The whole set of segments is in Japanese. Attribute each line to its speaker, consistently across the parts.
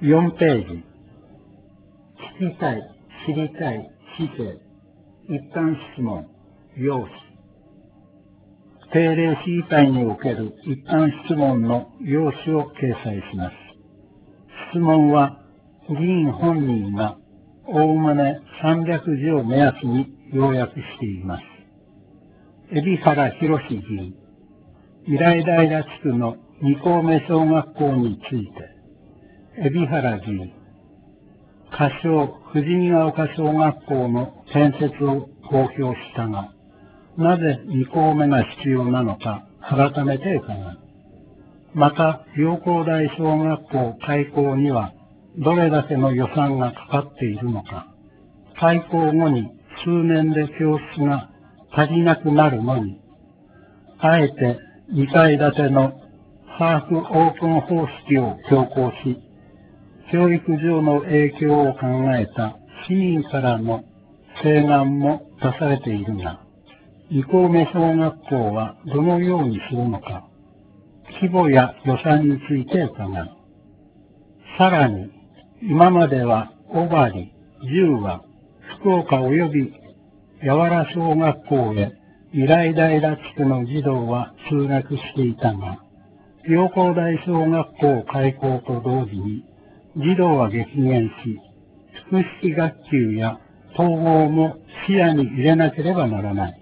Speaker 1: 4ページ。聞きたい、知りたい、姿勢、一般質問、要旨。定例市議会における一般質問の要旨を掲載します。質問は、議員本人がおおむね300字を目安に要約しています。海老原博議員、依頼平地区の二校目小学校について、海老原議員、仮称富士見ヶ丘小学校の建設を公表したが、なぜ2校目が必要なのか改めて伺う。また、陽光台小学校開校にはどれだけの予算がかかっているのか、開校後に数年で教室が足りなくなるのに、あえて2階建てのハーフオープン方式を強行し、教育上の影響を考えた市民からの請願も出されているが、2校目小学校はどのようにするのか、規模や予算について伺う。さらに、今までは小針、十和、福岡及び八原小学校へ依頼平地区の児童は通学していたが、陽光台小学校開校と同時に児童は激減し、複式学級や統合も視野に入れなければならない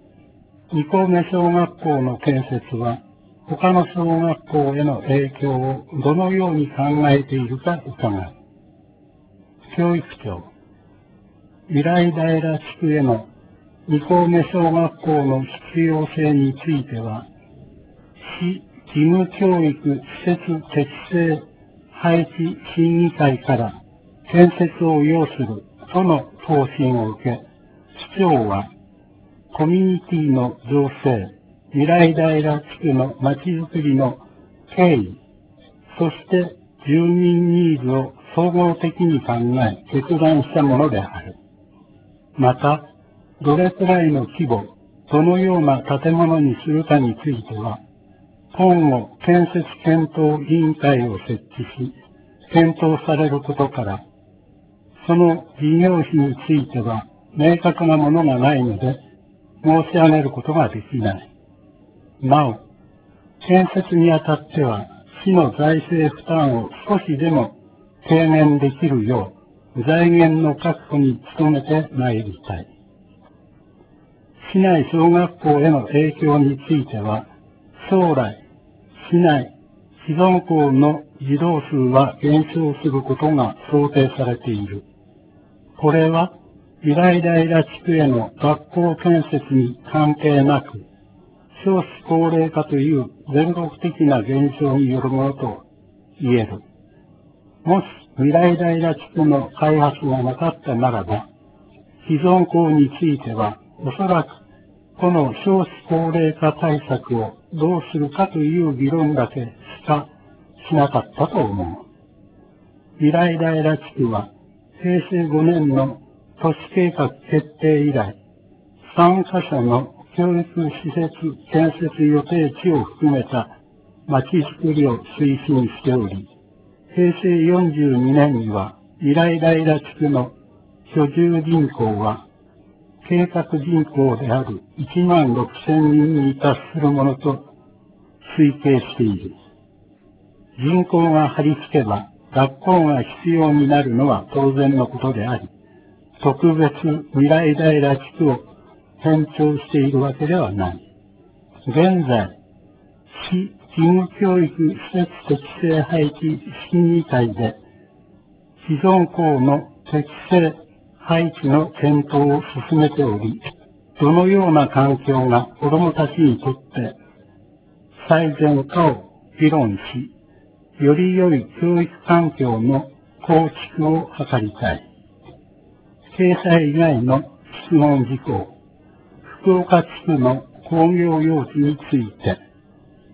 Speaker 1: 。2校目小学校の建設は、他の小学校への影響をどのように考えているか伺う。教育長、依頼平地区への2校目小学校の必要性については、市義務教育施設適正配置審議会から建設を要するとの答申を受け、市長はコミュニティの情勢、依頼平地区のまちづくりの経緯、そして住民ニーズを総合的に考え決断したものである。また、どれくらいの規模、どのような建物にするかについては、今後建設検討委員会を設置し、検討されることから、その事業費については明確なものがないので、申し上げることができない。なお、建設にあたっては、市の財政負担を少しでも軽減できるよう、財源の確保に努めてまいりたい。市内小学校への影響については、将来、市内既存校の児童数は減少することが想定されている。これは、依頼平地区への学校建設に関係なく、少子高齢化という全国的な現象によるものと言える。もし、依頼平地区の開発がなかったならば、既存校については、おそらく、この少子高齢化対策をどうするかという議論だけしかしなかったと思う。依頼平地区は、平成5年の都市計画決定以来、3カ所の教育施設建設予定地を含めたまちづくりを推進しており、平成42年には依頼平地区の居住人口は計画人口である1万6000人に達するものと推計している。人口が張り付けば学校が必要になるのは当然のことであり、特別依頼平地区を偏重しているわけではない。現在、市義務教育施設適正配置審議会で、既存校の適正配置の検討を進めており、どのような環境が子どもたちにとって最善かを議論し、より良い教育環境の構築を図りたい。掲載以外の質問事項、福岡地区の工業用地について、